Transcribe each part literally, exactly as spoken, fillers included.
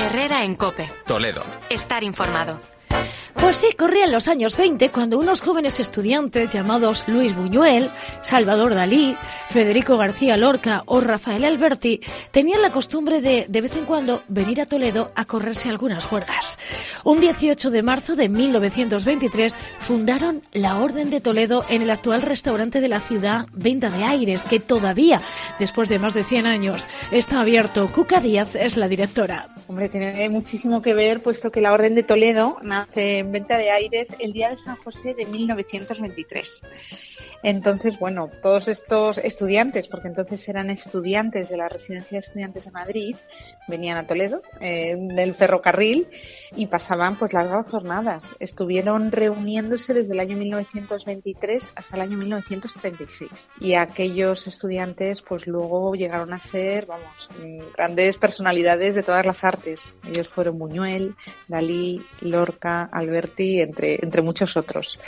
Herrera en COPE. Toledo. Estar informado. Pues sí, corrían los años veinte cuando unos jóvenes estudiantes llamados Luis Buñuel, Salvador Dalí, Federico García Lorca o Rafael Alberti tenían la costumbre de, de vez en cuando, venir a Toledo a correrse algunas juergas. Un dieciocho de marzo de mil novecientos veintitrés fundaron la Orden de Toledo en el actual restaurante de la ciudad, Venta de Aires, que todavía, después de más de cien años, está abierto. Cuca Díaz es la directora. Hombre, tiene muchísimo que ver, puesto que la Orden de Toledo nace en Venta de Aires el día de San José de mil novecientos veintitrés. Entonces, bueno, todos estos estudiantes, porque entonces eran estudiantes de la Residencia de Estudiantes de Madrid, venían a Toledo, eh, del ferrocarril, y pasaban pues largas jornadas. Estuvieron reuniéndose desde el año mil novecientos veintitrés hasta el año mil novecientos treinta y seis. Y aquellos estudiantes pues luego llegaron a ser, vamos, grandes personalidades de todas las artes. Ellos fueron Buñuel, Dalí, Lorca, Alberti, entre, entre muchos otros.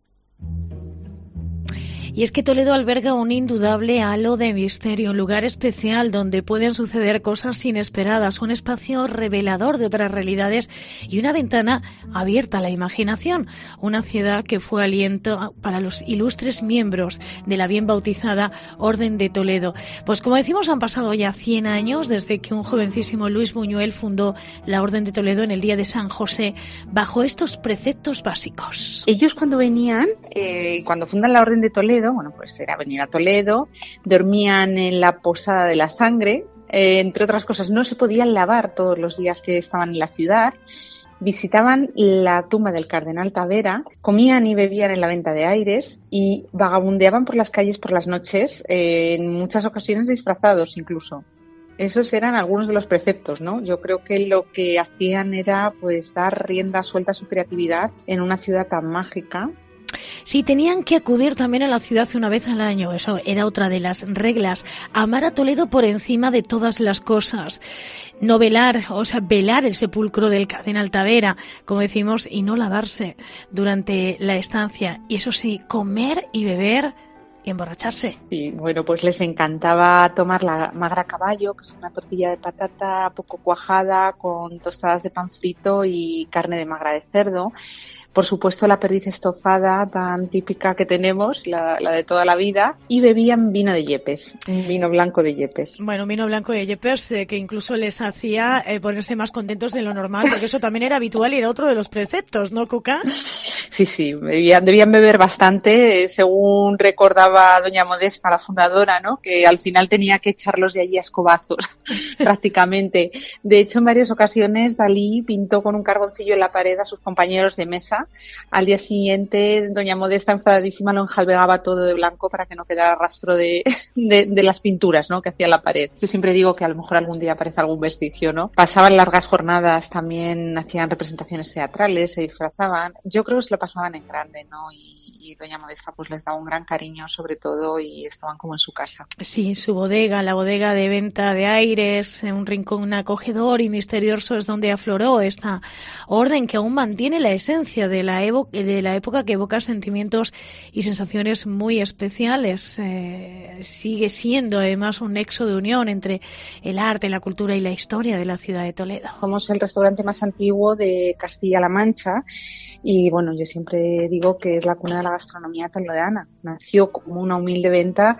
Y es que Toledo alberga un indudable halo de misterio, un lugar especial donde pueden suceder cosas inesperadas, un espacio revelador de otras realidades y una ventana abierta a la imaginación. Una ciudad que fue aliento para los ilustres miembros de la bien bautizada Orden de Toledo. Pues como decimos, han pasado ya cien años desde que un jovencísimo Luis Buñuel fundó la Orden de Toledo en el día de San José bajo estos preceptos básicos. Ellos cuando venían, eh, cuando fundan la Orden de Toledo, bueno, pues era venir a Toledo, dormían en la Posada de la Sangre, eh, entre otras cosas, no se podían lavar todos los días que estaban en la ciudad, visitaban la tumba del Cardenal Tavera, comían y bebían en la Venta de Aires y vagabundeaban por las calles por las noches, eh, en muchas ocasiones disfrazados incluso. Esos eran algunos de los preceptos, ¿no? Yo creo que lo que hacían era pues dar rienda suelta a su creatividad en una ciudad tan mágica. Sí, tenían que acudir también a la ciudad una vez al año, eso era otra de las reglas. Amar a Toledo por encima de todas las cosas. No velar, o sea, velar el sepulcro del Cardenal Tavera, como decimos, y no lavarse durante la estancia. Y eso sí, comer y beber y emborracharse. Sí, bueno, pues les encantaba tomar la magra caballo, que es una tortilla de patata poco cuajada con tostadas de pan frito y carne de magra de cerdo. Por supuesto, la perdiz estofada tan típica que tenemos, la, la de toda la vida, y bebían vino de Yepes, un vino blanco de Yepes. Bueno, un vino blanco de Yepes eh, que incluso les hacía eh, ponerse más contentos de lo normal, porque eso también era habitual y era otro de los preceptos, ¿no, Cuca? Sí, sí, debían, debían beber bastante, eh, según recordaba doña Modesta, la fundadora, ¿no? Que al final tenía que echarlos de allí a escobazos, prácticamente. De hecho, en varias ocasiones Dalí pintó con un carboncillo en la pared a sus compañeros de mesa. Al día siguiente, doña Modesta, enfadadísima, lo enjalbegaba todo de blanco para que no quedara rastro de, de, de las pinturas, ¿no?, que hacía la pared. Yo siempre digo que a lo mejor algún día aparece algún vestigio, ¿no? Pasaban largas jornadas, también hacían representaciones teatrales, se disfrazaban. Yo creo que se lo pasaban en grande, ¿no? Y, y doña Modesta pues les daba un gran cariño, sobre todo, y estaban como en su casa. Sí, su bodega, la bodega de Venta de Aires, un rincón acogedor y misterioso es donde afloró esta orden que aún mantiene la esencia de la, evo- de la época, que evoca sentimientos y sensaciones muy especiales. Eh, sigue siendo además un nexo de unión entre el arte, la cultura y la historia de la ciudad de Toledo. Somos el restaurante más antiguo de Castilla-La Mancha y bueno, yo siempre digo que es la cuna de la gastronomía toledana. Nació como una humilde venta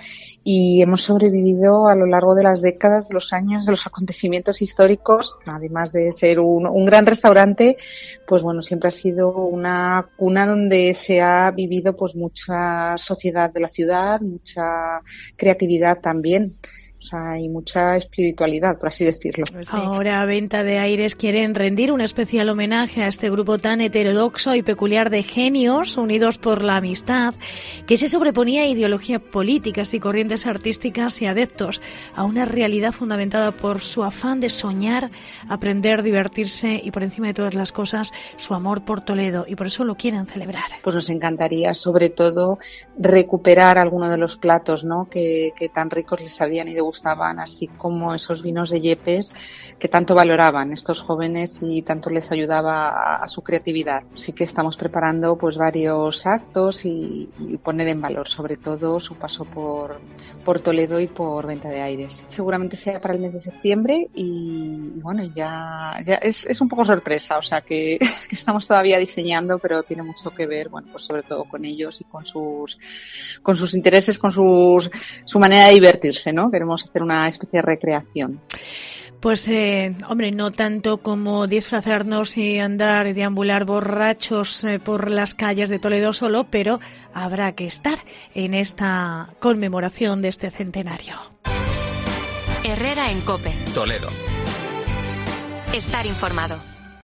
y hemos sobrevivido a lo largo de las décadas, de los años, de los acontecimientos históricos. Además de ser un, un gran restaurante, pues bueno, siempre ha sido una cuna donde se ha vivido pues mucha sociedad de la ciudad, mucha creatividad también. O sea, hay mucha espiritualidad, por así decirlo. Sí. Ahora, Venta de Aires quieren rendir un especial homenaje a este grupo tan heterodoxo y peculiar de genios unidos por la amistad, que se sobreponía a ideologías políticas y corrientes artísticas y adeptos a una realidad fundamentada por su afán de soñar, aprender, divertirse y, por encima de todas las cosas, su amor por Toledo. Y por eso lo quieren celebrar. Pues nos encantaría, sobre todo, recuperar algunos de los platos, ¿no?, que, que tan ricos les habían ido gustaban, así como esos vinos de Yepes que tanto valoraban estos jóvenes y tanto les ayudaba a, a su creatividad. Sí que estamos preparando pues varios actos y, y poner en valor sobre todo su paso por, por Toledo y por Venta de Aires. Seguramente sea para el mes de septiembre y, y bueno, ya, ya es, es un poco sorpresa, o sea que, que estamos todavía diseñando, pero tiene mucho que ver, bueno, pues sobre todo con ellos y con sus, con sus intereses, con sus, su manera de divertirse, ¿no? Queremos hacer una especie de recreación. Pues, eh, hombre, no tanto como disfrazarnos y andar y deambular borrachos eh, por las calles de Toledo solo, pero habrá que estar en esta conmemoración de este centenario. Herrera en COPE. Toledo. Estar informado.